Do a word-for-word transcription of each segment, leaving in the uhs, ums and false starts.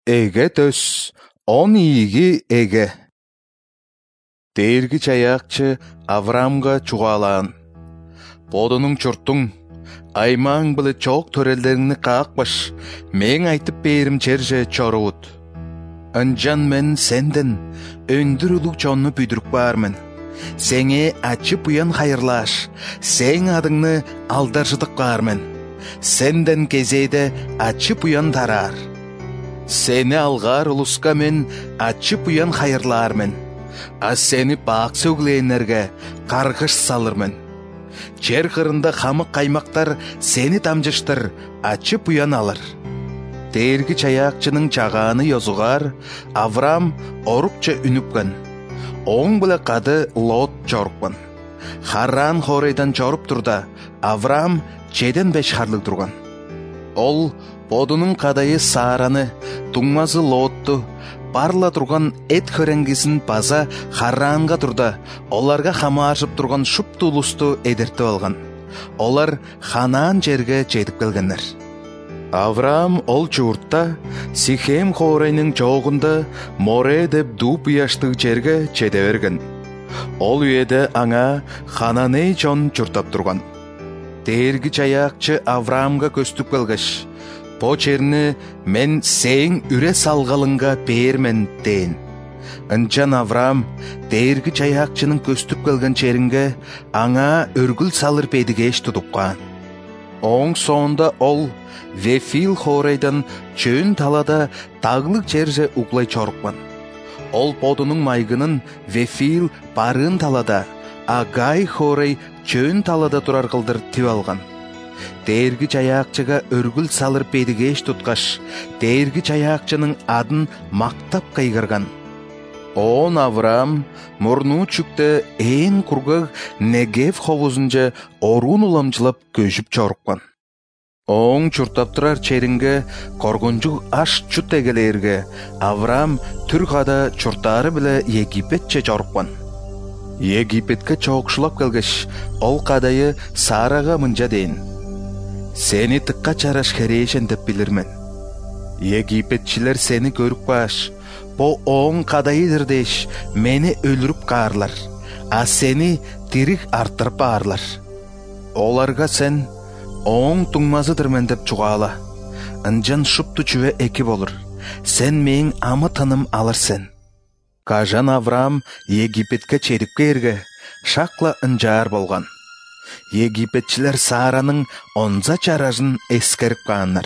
Эге төс, он ийги эге. Дээрги чаякчы Авраамга чугалаан. Бодунуң чуртуң, аймаң биле чоок төрелдериңни каакпаш, мен айтып берим черже чорубут. Анжан мен сенден өндүр улук чонну бүдүрүк бармын. Сеңе ачып уян хайырлаш, сең адыңны алдаржыдык бармын. Сенден кезейде ачып уян тарар. Сени алгар улуска мен ачып уян хайырлармын. А сени бак сөглээнерге каргыш салырмын. Жер кырында хамык каймактар сени тамжыштыр, ачып уян алыр. Дээрги чаякчынын чагааны йозугар, Авраам орукча үнүпкөн. Оң биле кады Лот жоруккан. Харран хорейдан жоруп турда, Авраам жеден беш харлык турган. Ол бодунун кадайы Сараны, туңмазы Лотту, барла турган эт хөреңгисин база Харранга турда, оларга хамааршып турган шупту улусту эдертип алган. Олар Ханаан жерге жетип келгендер. Авраам ол жууртта Сихем хорейнин жоогунда Море деп дууп уяштык жерге жете берген. Ол үйеде аңа Хананей жон журтап турган. Дээрги чаякчы Авраамга көстүп келгеш, бо жерни мен сең үре салгалыңга бермен дейин. Анчан Авраам дээрги чаякчынын көстүп келген жеринге аңа өргүл салыр бедигеш тутупкан. Оң соонда ол Вефил хорейдан чөөн талада таглык жерже углай чоруккан. Ол бодунун майгынын Вефил барын талада, а Гай хорей чөөн талада турар кылдыр тип алган. Дээрги чаякчыга өргүл салыр бедигеш туткаш, дээрги чаякчынын адын мактап кыйгырган. Он Авраам мурну чүкте ээн кургак Негев ховузунча орун уламчылап көжүп чоруккан. Оң чуртап турар черинге коргунчук аш чут эгелерге Авраам түргада чуртары биле Египетче жоруккан. Египетке чоокшулап келгеш, ол кадайы Сарага мынча дейин: сени тыкка чараш керешен деп билирмен. Египетчилер сени көрүп баш, бо оң кадайыдыр деш, мени өлүрүп каарлар, а сени тирик арттырып баарлар. Оларга сен оң туңмазыдырмен деп чугала. Анжан шупту чүве эки болур. Сен мең амы тыным алырсен. Кажан Авраам Египетке чедип кээрге шакла ынжаар болган. Египетчилер Саранын онза чаражын эскерип кааннар.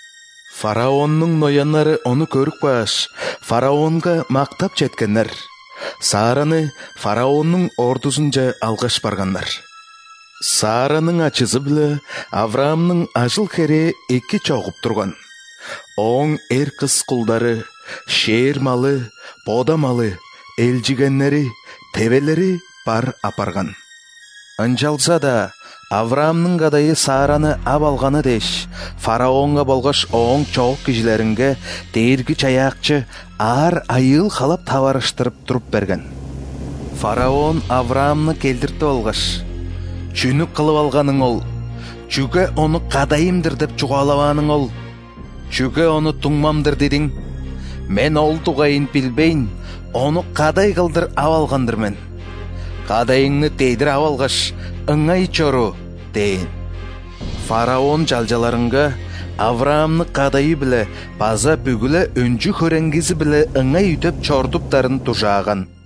Фараоннун нояннары ону көрүп баш, фараонга мактап жеткеннер. Сараны фараоннун ордусунча алгаш баргандар. Саранын ачызы биле Авраамнын ажыл хере эки чогуп турган. Оң эр кыз кулдары, шээр малы, бода малы, элжигеннери, тебелери бар апарган. Анжалса да Авраамнын кадайы Сараны ап алганы деш, фараонга болгош оң чоок кишилеринге дээрги чаякчы аар айыл халап табарыштырып туруп берген. Фараон Авраамны келдиртип алгаш, чүнүк кылып алганың ол, чүгө ону кадайымдыр деп чугалабаның ол, чүгө ону туңмамдыр дедиң. Мен ол тугайын билбейн, ону кадай кылдыр ап алгандырмын. Кадайыңны дейдир ап алгаш, ыңай чору дейин. Фараон жалжаларынга Авраамны кадайы биле база бүгүлө өнжү хөреңгизи биле ыңай үтөп чордуптарын тужааган.